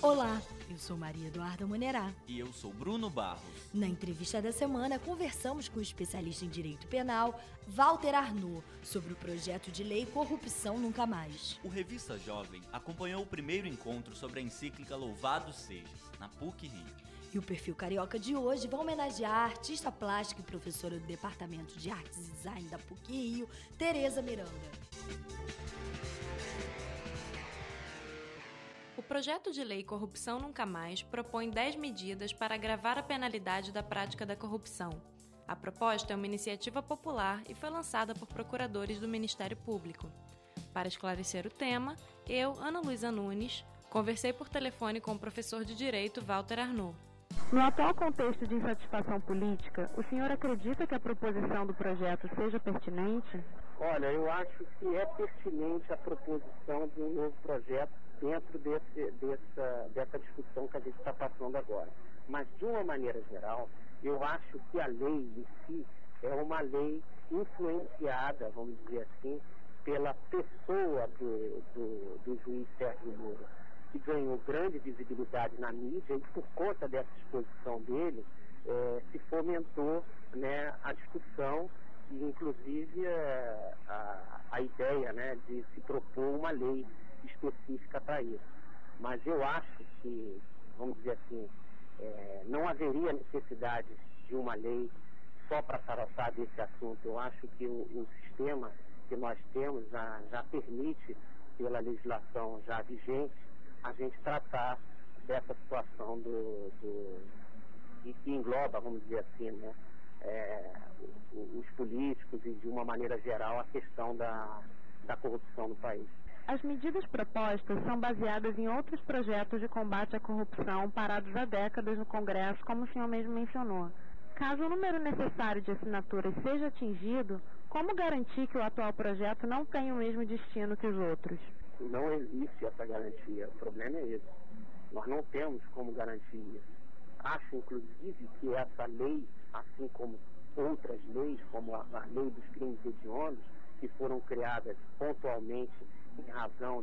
Olá, eu sou Maria Eduarda Monerá. E eu sou Bruno Barros. Na entrevista da semana, conversamos com o especialista em direito penal, Walter Arnaud, sobre o projeto de lei Corrupção Nunca Mais. O Revista Jovem acompanhou o primeiro encontro sobre a encíclica Louvado Sejas, na PUC-Rio. E o Perfil Carioca de hoje vai homenagear a artista plástica e professora do Departamento de Artes e Design da PUC-Rio, Tereza Miranda. O projeto de lei Corrupção Nunca Mais propõe 10 medidas para agravar a penalidade da prática da corrupção. A proposta é uma iniciativa popular e foi lançada por procuradores do Ministério Público. Para esclarecer o tema, eu, Ana Luísa Nunes, conversei por telefone com o professor de Direito Walter Arnaud. No atual contexto de insatisfação política, o senhor acredita que a proposição do projeto seja pertinente? Olha, eu acho que é pertinente a proposição de um novo projeto dentro dessa discussão que a gente está passando agora. Mas, de uma maneira geral, eu acho que a lei em si é uma lei influenciada, vamos dizer assim, pela pessoa do juiz Sérgio Moro, que ganhou grande visibilidade na mídia e, por conta dessa exposição dele, se fomentou, né, a discussão e, inclusive, a ideia, né, de se propor uma lei específica para isso. Mas eu acho que, vamos dizer assim, não haveria necessidade de uma lei só para tratar desse assunto. Eu acho que o sistema que nós temos já permite, pela legislação já vigente, a gente tratar dessa situação que engloba, vamos dizer assim, né, os políticos e, de uma maneira geral, a questão da corrupção no país. As medidas propostas são baseadas em outros projetos de combate à corrupção parados há décadas no Congresso, como o senhor mesmo mencionou. Caso o número necessário de assinaturas seja atingido, como garantir que o atual projeto não tenha o mesmo destino que os outros? Não existe essa garantia. O problema é esse. Nós não temos como garantir isso. Acho, inclusive, que essa lei, assim como outras leis, como a lei dos crimes hediondos, que foram criadas pontualmente em razão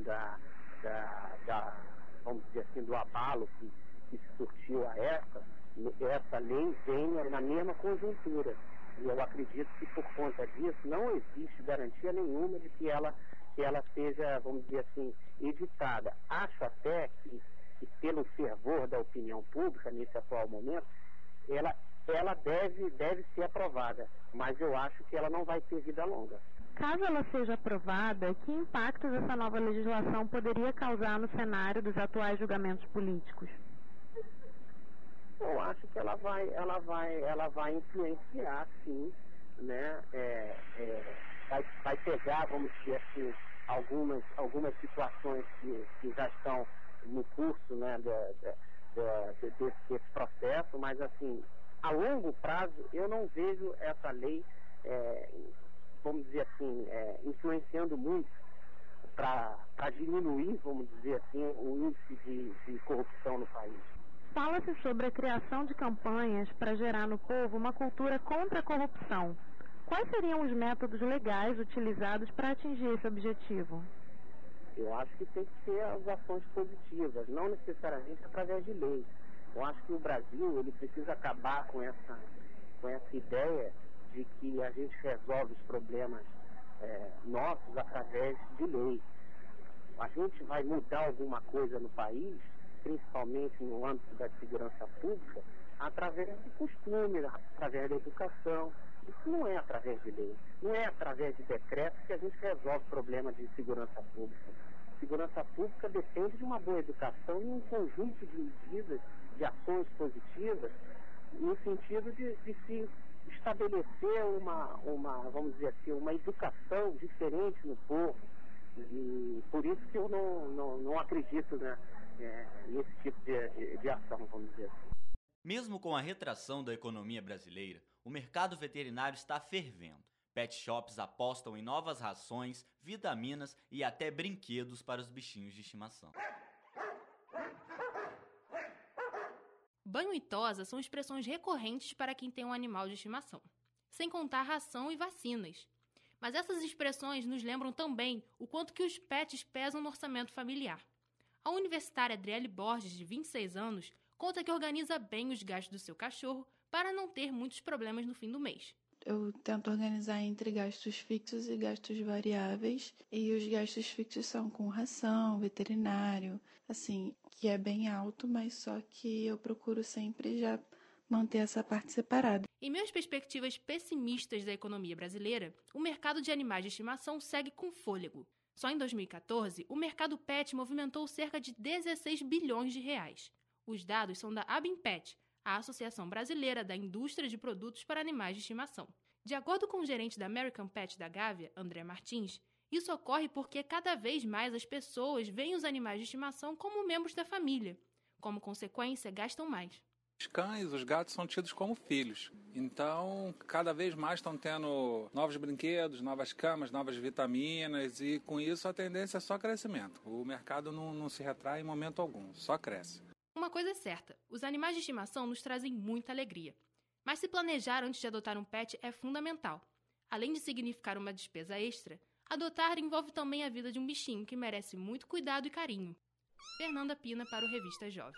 vamos dizer assim, do abalo que se surtiu a essa lei vem na mesma conjuntura. E eu acredito que, por conta disso, não existe garantia nenhuma de que ela seja, vamos dizer assim, editada. Acho até que pelo fervor da opinião pública, nesse atual momento, ela deve ser aprovada, mas eu acho que ela não vai ter vida longa. Caso ela seja aprovada, que impactos essa nova legislação poderia causar no cenário dos atuais julgamentos políticos? Eu acho que ela vai influenciar, sim, né? Vai pegar, vamos dizer assim, algumas situações que já estão no curso, né, desse processo, mas, assim, a longo prazo eu não vejo essa lei, vamos dizer assim, influenciando muito para diminuir, vamos dizer assim, o índice de corrupção no país. Fala-se sobre a criação de campanhas para gerar no povo uma cultura contra a corrupção. Quais seriam os métodos legais utilizados para atingir esse objetivo? Eu acho que tem que ser as ações positivas, não necessariamente através de leis. Eu acho que o Brasil ele precisa acabar com essa ideia de que a gente resolve os problemas nossos através de lei. A gente vai mudar alguma coisa no país, principalmente no âmbito da segurança pública, através de costumes, através da educação. Isso não é através de lei, não é através de decretos que a gente resolve problemas de segurança pública. Segurança pública depende de uma boa educação e um conjunto de medidas, de ações positivas, no sentido de se estabelecer vamos dizer assim, uma educação diferente no povo. E por isso que eu não acredito, né, nesse tipo de ação, vamos dizer assim. Mesmo com a retração da economia brasileira, o mercado veterinário está fervendo. Pet shops apostam em novas rações, vitaminas e até brinquedos para os bichinhos de estimação. Banho e tosa são expressões recorrentes para quem tem um animal de estimação, sem contar ração e vacinas. Mas essas expressões nos lembram também o quanto que os pets pesam no orçamento familiar. A universitária Adriele Borges, de 26 anos, conta que organiza bem os gastos do seu cachorro para não ter muitos problemas no fim do mês. Eu tento organizar entre gastos fixos e gastos variáveis, e os gastos fixos são com ração, veterinário, assim, que é bem alto, mas só que eu procuro sempre já manter essa parte separada. Em meio às perspectivas pessimistas da economia brasileira, o mercado de animais de estimação segue com fôlego. Só em 2014, o mercado pet movimentou cerca de 16 bilhões de reais. Os dados são da Abimpet, a Associação Brasileira da Indústria de Produtos para Animais de Estimação. De acordo com o gerente da American Pet da Gávea, André Martins, isso ocorre porque cada vez mais as pessoas veem os animais de estimação como membros da família. Como consequência, gastam mais. Os cães, os gatos são tidos como filhos. Então, cada vez mais estão tendo novos brinquedos, novas camas, novas vitaminas, e com isso a tendência é só crescimento. O mercado não se retrai em momento algum, só cresce. Uma coisa é certa, os animais de estimação nos trazem muita alegria. Mas se planejar antes de adotar um pet é fundamental. Além de significar uma despesa extra, adotar envolve também a vida de um bichinho que merece muito cuidado e carinho. Fernanda Pina para o Revista Jovem.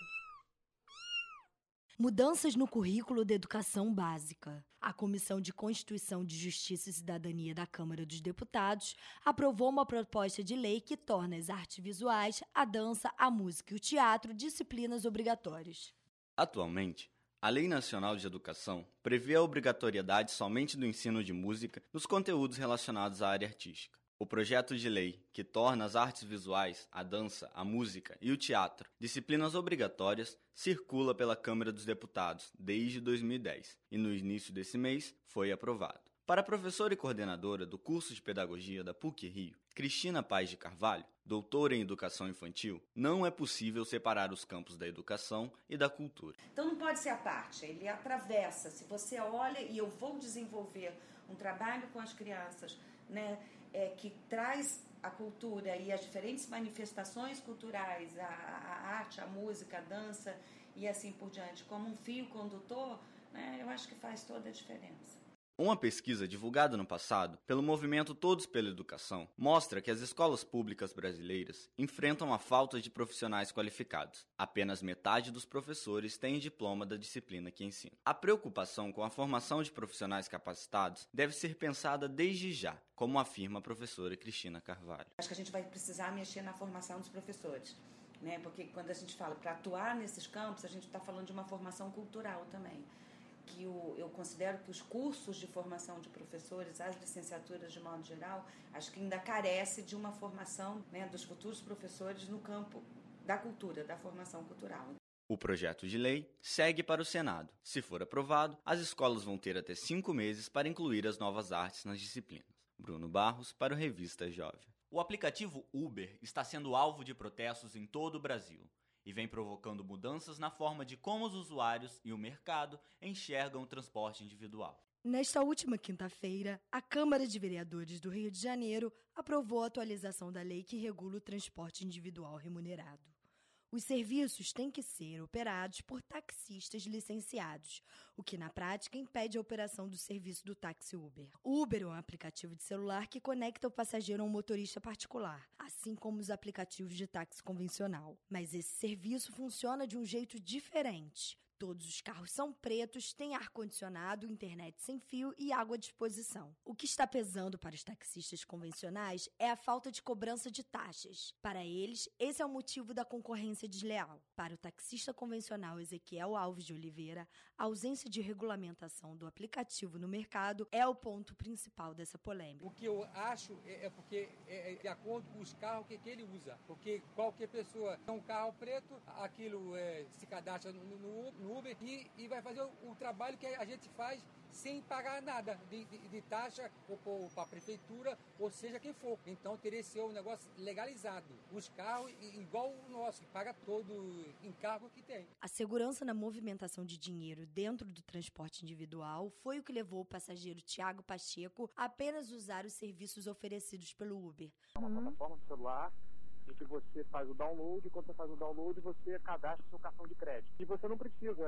Mudanças no currículo da educação básica. A Comissão de Constituição de Justiça e Cidadania da Câmara dos Deputados aprovou uma proposta de lei que torna as artes visuais, a dança, a música e o teatro disciplinas obrigatórias. Atualmente, a Lei Nacional de Educação prevê a obrigatoriedade somente do ensino de música nos conteúdos relacionados à área artística. O projeto de lei, que torna as artes visuais, a dança, a música e o teatro disciplinas obrigatórias, circula pela Câmara dos Deputados desde 2010 e no início desse mês foi aprovado. Para a professora e coordenadora do curso de Pedagogia da PUC-Rio, Cristina Paes de Carvalho, doutora em Educação Infantil, não é possível separar os campos da educação e da cultura. Então não pode ser a parte, ele atravessa. Se você olha, e eu vou desenvolver um trabalho com as crianças, né, que traz a cultura e as diferentes manifestações culturais, a arte, a música, a dança e assim por diante, como um fio condutor, né, eu acho que faz toda a diferença. Uma pesquisa divulgada no passado pelo movimento Todos pela Educação mostra que as escolas públicas brasileiras enfrentam a falta de profissionais qualificados. Apenas metade dos professores tem diploma da disciplina que ensina. A preocupação com a formação de profissionais capacitados deve ser pensada desde já, como afirma a professora Cristina Carvalho. Acho que a gente vai precisar mexer na formação dos professores, né? Porque quando a gente fala para atuar nesses campos, a gente está falando de uma formação cultural também. Que eu considero que os cursos de formação de professores, as licenciaturas de modo geral, acho que ainda carece de uma formação, né, dos futuros professores no campo da cultura, da formação cultural. O projeto de lei segue para o Senado. Se for aprovado, as escolas vão ter até 5 meses para incluir as novas artes nas disciplinas. Bruno Barros para o Revista Jovem. O aplicativo Uber está sendo alvo de protestos em todo o Brasil e vem provocando mudanças na forma de como os usuários e o mercado enxergam o transporte individual. Nesta última quinta-feira, a Câmara de Vereadores do Rio de Janeiro aprovou a atualização da lei que regula o transporte individual remunerado. Os serviços têm que ser operados por taxistas licenciados, o que na prática impede a operação do serviço do táxi Uber. O Uber é um aplicativo de celular que conecta o passageiro a um motorista particular, assim como os aplicativos de táxi convencional. Mas esse serviço funciona de um jeito diferente. Todos os carros são pretos, têm ar-condicionado, internet sem fio e água à disposição. O que está pesando para os taxistas convencionais é a falta de cobrança de taxas. Para eles, esse é o motivo da concorrência desleal. Para o taxista convencional Ezequiel Alves de Oliveira, a ausência de regulamentação do aplicativo no mercado é o ponto principal dessa polêmica. O que eu acho é porque é de acordo com os carros que ele usa. Porque qualquer pessoa tem um carro preto, aquilo se cadastra no Uber e vai fazer o trabalho que a gente faz sem pagar nada de taxa ou para a prefeitura, ou seja quem for. Então teria que ser um negócio legalizado. Os carros, igual o nosso, que paga todo o encargo que tem. A segurança na movimentação de dinheiro dentro do transporte individual foi o que levou o passageiro Tiago Pacheco a apenas usar os serviços oferecidos pelo Uber. É uma plataforma do celular em que você faz o download, e quando você faz o download, você cadastra seu cartão de crédito. E você não precisa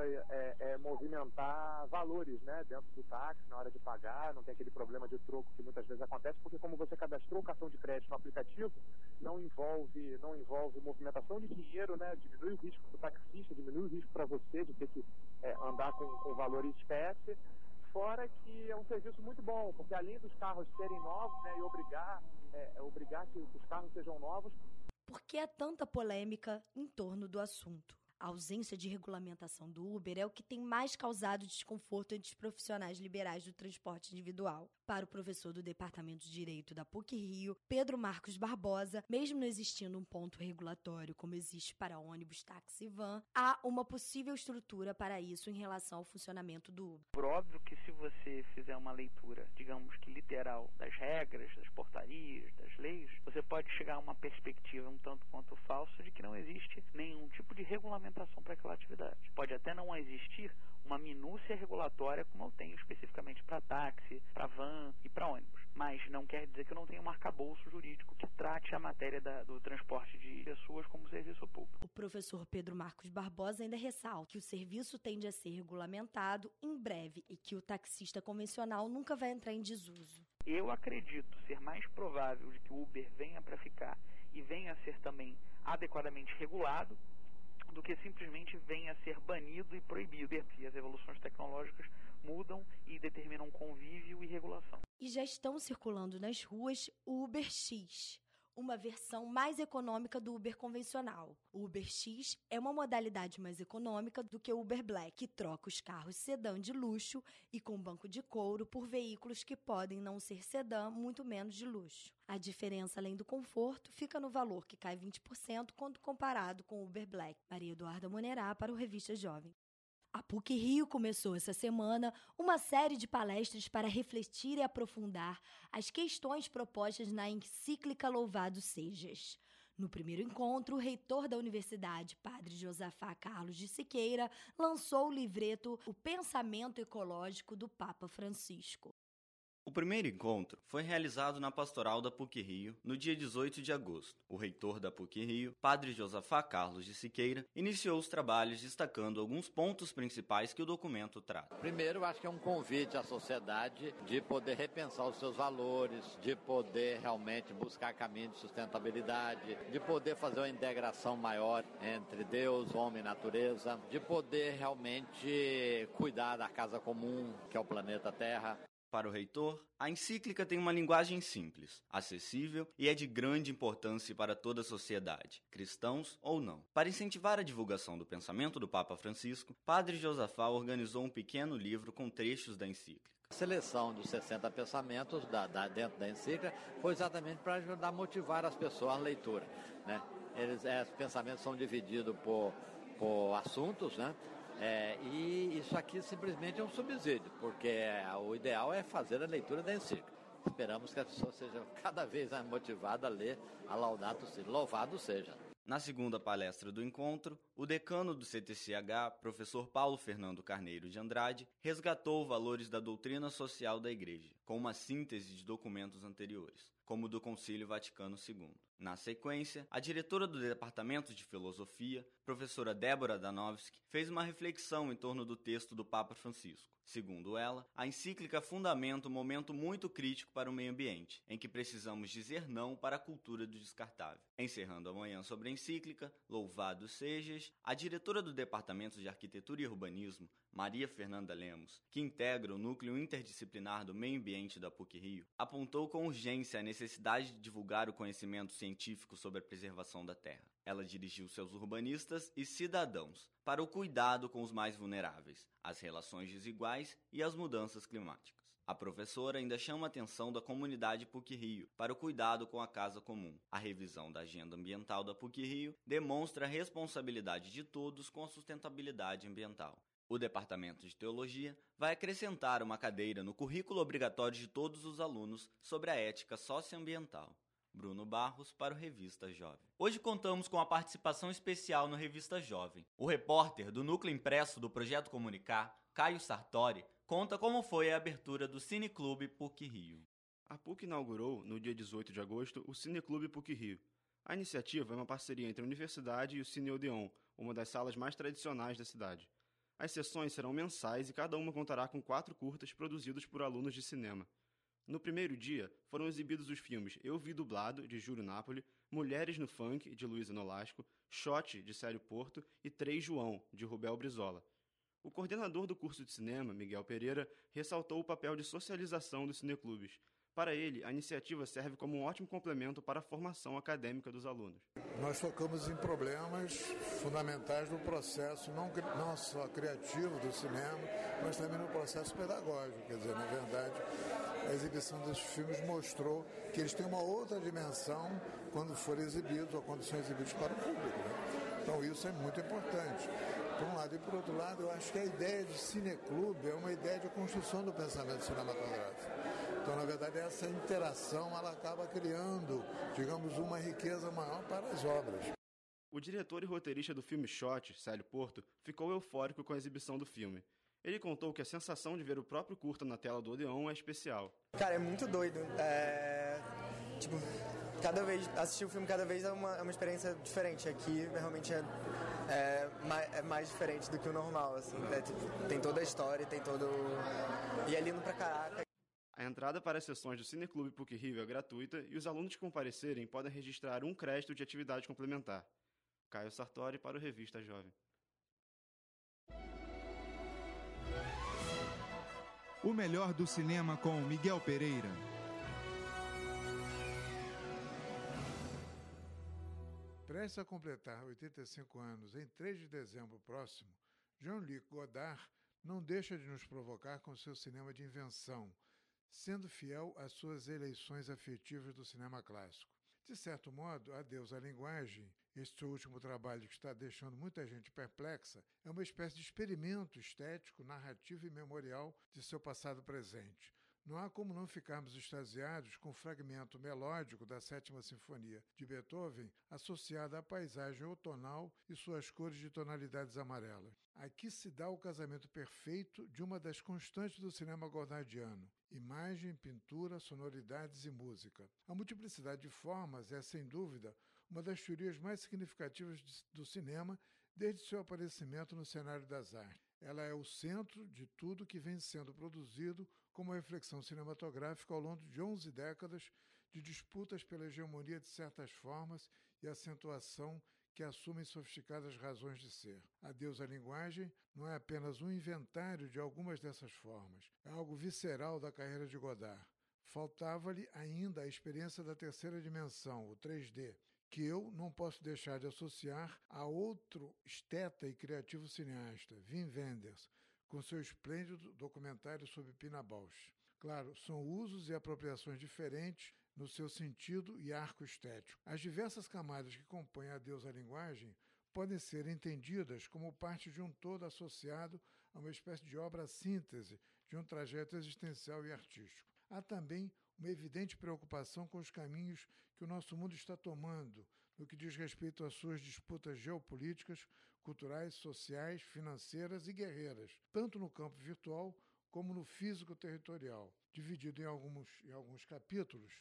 movimentar valores, né, dentro do táxi, na hora de pagar, não tem aquele problema de troco que muitas vezes acontece, porque como você cadastrou o cartão de crédito no aplicativo, não envolve movimentação de dinheiro, né? Diminui o risco do taxista, diminui o risco para você de ter que andar com valor em espécie, fora que é um serviço muito bom, porque além dos carros serem novos, né, e obrigar que os carros sejam novos. Por que há tanta polêmica em torno do assunto? A ausência de regulamentação do Uber é o que tem mais causado desconforto entre os profissionais liberais do transporte individual. Para o professor do Departamento de Direito da PUC-Rio, Pedro Marcos Barbosa, mesmo não existindo um ponto regulatório como existe para ônibus, táxi e van, há uma possível estrutura para isso em relação ao funcionamento do Uber. Por óbvio que se você fizer uma leitura, digamos que literal, das regras, das portarias, das leis, você pode chegar a uma perspectiva um tanto quanto falsa de que não existe nenhum tipo de regulamentação para aquela atividade. Pode até não existir uma minúcia regulatória como eu tenho especificamente para táxi, para van e para ônibus. Mas não quer dizer que eu não tenha um arcabouço jurídico que trate a matéria do transporte de pessoas como serviço público. O professor Pedro Marcos Barbosa ainda ressalta que o serviço tende a ser regulamentado em breve e que o taxista convencional nunca vai entrar em desuso. Eu acredito ser mais provável de que o Uber venha para ficar e venha a ser também adequadamente regulado do que simplesmente venha a ser banido e proibido. E as evoluções tecnológicas mudam e determinam convívio e regulação. E já estão circulando nas ruas o Uber X, uma versão mais econômica do Uber convencional. O Uber X é uma modalidade mais econômica do que o Uber Black, que troca os carros sedã de luxo e com banco de couro por veículos que podem não ser sedã, muito menos de luxo. A diferença, além do conforto, fica no valor, que cai 20% quando comparado com o Uber Black. Maria Eduarda Monerá para o Revista Jovem. A PUC-Rio começou essa semana uma série de palestras para refletir e aprofundar as questões propostas na encíclica Louvado Sejas. No primeiro encontro, o reitor da universidade, padre Josafá Carlos de Siqueira, lançou o livreto O Pensamento Ecológico do Papa Francisco. O primeiro encontro foi realizado na Pastoral da PUC-Rio no dia 18 de agosto. O reitor da PUC-Rio, padre Josafá Carlos de Siqueira, iniciou os trabalhos destacando alguns pontos principais que o documento trata. Primeiro, acho que é um convite à sociedade de poder repensar os seus valores, de poder realmente buscar caminhos de sustentabilidade, de poder fazer uma integração maior entre Deus, homem e natureza, de poder realmente cuidar da casa comum, que é o planeta Terra. Para o reitor, a encíclica tem uma linguagem simples, acessível e é de grande importância para toda a sociedade, cristãos ou não. Para incentivar a divulgação do pensamento do Papa Francisco, Padre Josafá organizou um pequeno livro com trechos da encíclica. A seleção dos 60 pensamentos dentro da encíclica foi exatamente para ajudar a motivar as pessoas à leitura, né? Os pensamentos são divididos por assuntos, né? E isso aqui simplesmente é um subsídio, porque o ideal é fazer a leitura da encíclica. Esperamos que a pessoa seja cada vez mais motivada a ler a Laudato Si, louvado seja. Na segunda palestra do encontro, o decano do CTCH, professor Paulo Fernando Carneiro de Andrade, resgatou valores da doutrina social da Igreja, com uma síntese de documentos anteriores, como o do Concílio Vaticano II. Na sequência, a diretora do Departamento de Filosofia, professora Débora Danowski, fez uma reflexão em torno do texto do Papa Francisco. Segundo ela, a encíclica fundamenta um momento muito crítico para o meio ambiente, em que precisamos dizer não para a cultura do descartável. Encerrando a manhã sobre a encíclica, Louvado Sejas, a diretora do Departamento de Arquitetura e Urbanismo, Maria Fernanda Lemos, que integra o núcleo interdisciplinar do meio ambiente da PUC-Rio, apontou com urgência a necessidade de divulgar o conhecimento científico sobre a preservação da terra. Ela dirigiu seus urbanistas e cidadãos para o cuidado com os mais vulneráveis, as relações desiguais e as mudanças climáticas. A professora ainda chama a atenção da comunidade PUC-Rio para o cuidado com a casa comum. A revisão da agenda ambiental da PUC-Rio demonstra a responsabilidade de todos com a sustentabilidade ambiental. O Departamento de Teologia vai acrescentar uma cadeira no currículo obrigatório de todos os alunos sobre a ética socioambiental. Bruno Barros para o Revista Jovem. Hoje contamos com a participação especial no Revista Jovem. O repórter do núcleo impresso do Projeto Comunicar, Caio Sartori, conta como foi a abertura do Cineclube PUC-Rio. A PUC inaugurou, no dia 18 de agosto, o Cineclube PUC-Rio. A iniciativa é uma parceria entre a universidade e o Cine Odeon, uma das salas mais tradicionais da cidade. As sessões serão mensais e cada uma contará com 4 curtas produzidos por alunos de cinema. No primeiro dia, foram exibidos os filmes Eu Vi Dublado, de Júlio Napoli, Mulheres no Funk, de Luísa Nolasco, Shot, de Célio Porto e 3 João, de Rubel Brizola. O coordenador do curso de cinema, Miguel Pereira, ressaltou o papel de socialização dos cineclubes. Para ele, a iniciativa serve como um ótimo complemento para a formação acadêmica dos alunos. Nós focamos em problemas fundamentais do processo, não só criativo do cinema, mas também no processo pedagógico. Quer dizer, na verdade, a exibição desses filmes mostrou que eles têm uma outra dimensão quando forem exibidos ou quando são exibidos para o público, né? Então isso é muito importante. Por um lado. E por outro lado, eu acho que a ideia de cineclube é uma ideia de construção do pensamento cinematográfico. Então, na verdade, essa interação ela acaba criando, digamos, uma riqueza maior para as obras. O diretor e roteirista do filme Shot, Célio Porto, ficou eufórico com a exibição do filme. Ele contou que a sensação de ver o próprio curta na tela do Odeon é especial. Cara, é muito doido. Cada vez, assistir o filme cada vez é uma experiência diferente. Aqui, realmente, é mais diferente do que o normal, assim. Tem toda a história, tem todo... E é lindo pra caraca. A entrada para as sessões do Cineclube PUC-Rio é gratuita e os alunos que comparecerem podem registrar um crédito de atividade complementar. Caio Sartori para o Revista Jovem. O melhor do cinema com Miguel Pereira. Prestes a completar 85 anos em 3 de dezembro próximo, Jean-Luc Godard não deixa de nos provocar com seu cinema de invenção, sendo fiel às suas eleições afetivas do cinema clássico. De certo modo, Adeus à Linguagem, este último trabalho que está deixando muita gente perplexa, é uma espécie de experimento estético, narrativo e memorial de seu passado presente. Não há como não ficarmos extasiados com o fragmento melódico da 7ª Sinfonia de Beethoven associado à paisagem outonal e suas cores de tonalidades amarelas. Aqui se dá o casamento perfeito de uma das constantes do cinema godardiano: imagem, pintura, sonoridades e música. A multiplicidade de formas é, sem dúvida, uma das teorias mais significativas do cinema desde seu aparecimento no cenário das artes. Ela é o centro de tudo que vem sendo produzido como reflexão cinematográfica ao longo de 11 décadas de disputas pela hegemonia de certas formas e acentuação que assumem sofisticadas razões de ser. Adeus à Linguagem não é apenas um inventário de algumas dessas formas, é algo visceral da carreira de Godard. Faltava-lhe ainda a experiência da terceira dimensão, o 3D, que eu não posso deixar de associar a outro esteta e criativo cineasta, Wim Wenders, com seu esplêndido documentário sobre Pina Bausch. Claro, são usos e apropriações diferentes no seu sentido e arco estético. As diversas camadas que compõem Adeus à Linguagem podem ser entendidas como parte de um todo associado a uma espécie de obra-síntese de um trajeto existencial e artístico. Há também uma evidente preocupação com os caminhos que o nosso mundo está tomando no que diz respeito às suas disputas geopolíticas, culturais, sociais, financeiras e guerreiras, tanto no campo virtual como no físico territorial. Dividido em alguns capítulos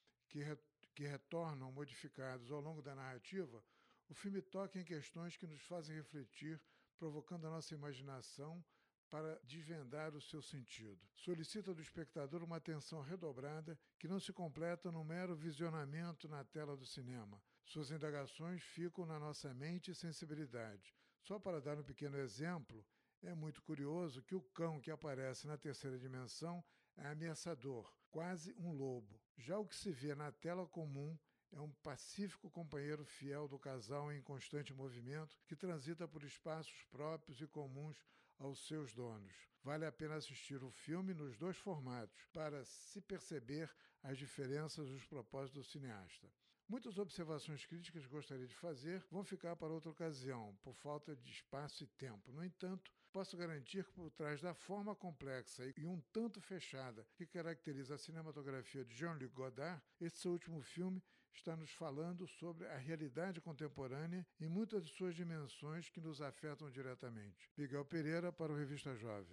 que retornam modificados ao longo da narrativa, o filme toca em questões que nos fazem refletir, provocando a nossa imaginação para desvendar o seu sentido. Solicita do espectador uma atenção redobrada que não se completa no mero visionamento na tela do cinema. Suas indagações ficam na nossa mente e sensibilidade. Só para dar um pequeno exemplo, é muito curioso que o cão que aparece na terceira dimensão é ameaçador, quase um lobo. Já o que se vê na tela comum é um pacífico companheiro fiel do casal em constante movimento que transita por espaços próprios e comuns aos seus donos. Vale a pena assistir o filme nos 2 formatos para se perceber as diferenças dos propósitos do cineasta. Muitas observações críticas que gostaria de fazer vão ficar para outra ocasião, por falta de espaço e tempo. No entanto, posso garantir que por trás da forma complexa e um tanto fechada que caracteriza a cinematografia de Jean-Luc Godard, este seu último filme está nos falando sobre a realidade contemporânea em muitas de suas dimensões que nos afetam diretamente. Miguel Pereira para o Revista Jovem.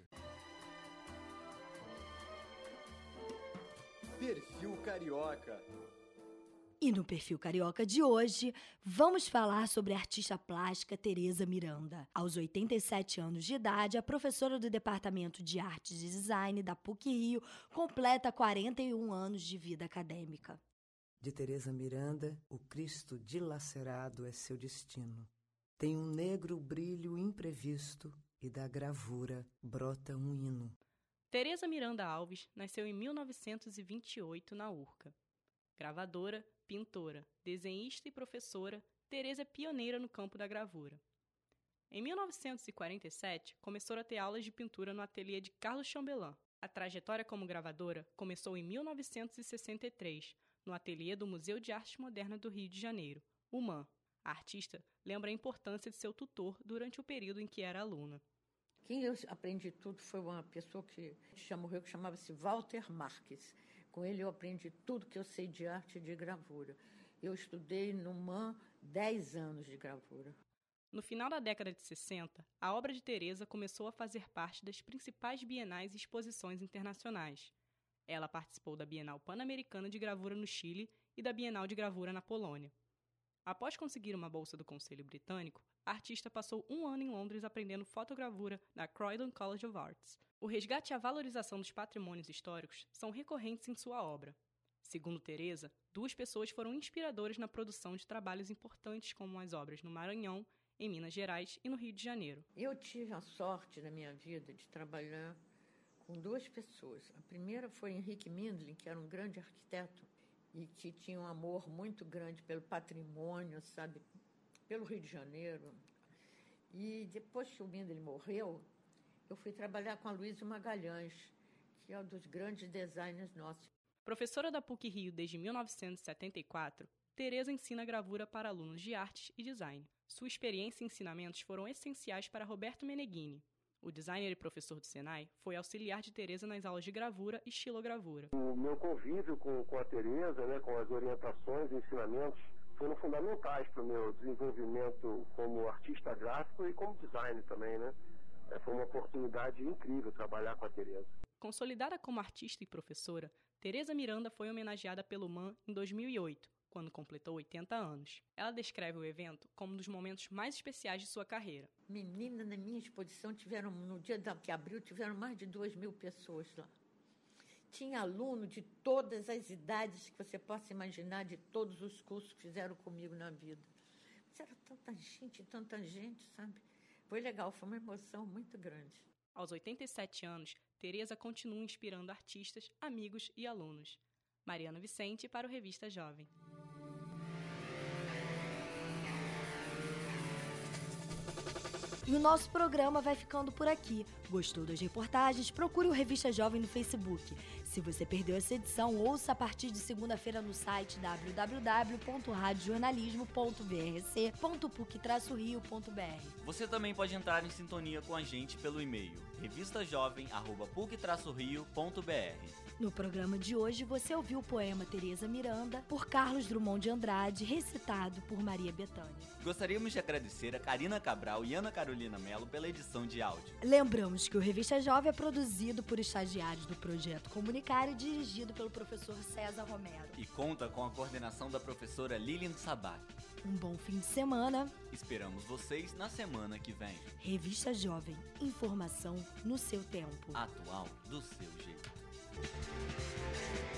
Perfil Carioca. E no Perfil Carioca de hoje, vamos falar sobre a artista plástica Tereza Miranda. Aos 87 anos de idade, a professora do Departamento de Artes e Design da PUC-Rio completa 41 anos de vida acadêmica. De Tereza Miranda, o Cristo dilacerado é seu destino. Tem um negro brilho imprevisto e da gravura brota um hino. Tereza Miranda Alves nasceu em 1928 na Urca. Gravadora, pintora, desenhista e professora, Tereza é pioneira no campo da gravura. Em 1947, começou a ter aulas de pintura no ateliê de Carlos Chambelán. A trajetória como gravadora começou em 1963, no ateliê do Museu de Arte Moderna do Rio de Janeiro, o MAM. A artista lembra a importância de seu tutor durante o período em que era aluna. Quem eu aprendi tudo foi uma pessoa que já morreu, que chamava-se Walter Marques. Com ele eu aprendi tudo que eu sei de arte e de gravura. Eu estudei no MAM 10 anos de gravura. No final da década de 60, a obra de Tereza começou a fazer parte das principais bienais e exposições internacionais. Ela participou da Bienal Pan-Americana de Gravura no Chile e da Bienal de Gravura na Polônia. Após conseguir uma bolsa do Conselho Britânico, a artista passou 1 ano em Londres aprendendo fotogravura na Croydon College of Arts. O resgate e a valorização dos patrimônios históricos são recorrentes em sua obra. Segundo Tereza, 2 pessoas foram inspiradoras na produção de trabalhos importantes como as obras no Maranhão, em Minas Gerais e no Rio de Janeiro. Eu tive a sorte na minha vida de trabalhar com 2 pessoas. A primeira foi Henrique Mindlin, que era um grande arquiteto e que tinha um amor muito grande pelo patrimônio, sabe, pelo Rio de Janeiro. E depois que o Mindlin morreu, eu fui trabalhar com a Luísa Magalhães, que é um dos grandes designers nossos. Professora da PUC-Rio desde 1974, Tereza ensina gravura para alunos de artes e design. Sua experiência e ensinamentos foram essenciais para Roberto Meneghini. O designer e professor do Senai foi auxiliar de Tereza nas aulas de gravura e estilogravura. O meu convívio com a Tereza, né, com as orientações e ensinamentos, foram fundamentais para o meu desenvolvimento como artista gráfico e como designer também, né? Foi uma oportunidade incrível trabalhar com a Tereza. Consolidada como artista e professora, Tereza Miranda foi homenageada pelo MAM em 2008, quando completou 80 anos. Ela descreve o evento como um dos momentos mais especiais de sua carreira. Menina, na minha exposição, no dia que abriu, tiveram mais de 2.000 pessoas lá. Tinha aluno de todas as idades que você possa imaginar, de todos os cursos que fizeram comigo na vida. Mas era tanta gente, sabe? Foi legal, foi uma emoção muito grande. Aos 87 anos, Tereza continua inspirando artistas, amigos e alunos. Mariana Vicente para o Revista Jovem. E o nosso programa vai ficando por aqui. Gostou das reportagens? Procure o Revista Jovem no Facebook. Se você perdeu essa edição, ouça a partir de segunda-feira no site www.radiojornalismo.vrc.puc-rio.br. Você também pode entrar em sintonia com a gente pelo e-mail revistajovem@puc-rio.br. No programa de hoje, você ouviu o poema Tereza Miranda, por Carlos Drummond de Andrade, recitado por Maria Bethânia. Gostaríamos de agradecer a Karina Cabral e Ana Carolina Mello pela edição de áudio. Lembramos que o Revista Jovem é produzido por estagiários do Projeto Comunicar e dirigido pelo professor César Romero. E conta com a coordenação da professora Lilian Sabac. Um bom fim de semana. Esperamos vocês na semana que vem. Revista Jovem, informação no seu tempo. Atual do seu jeito.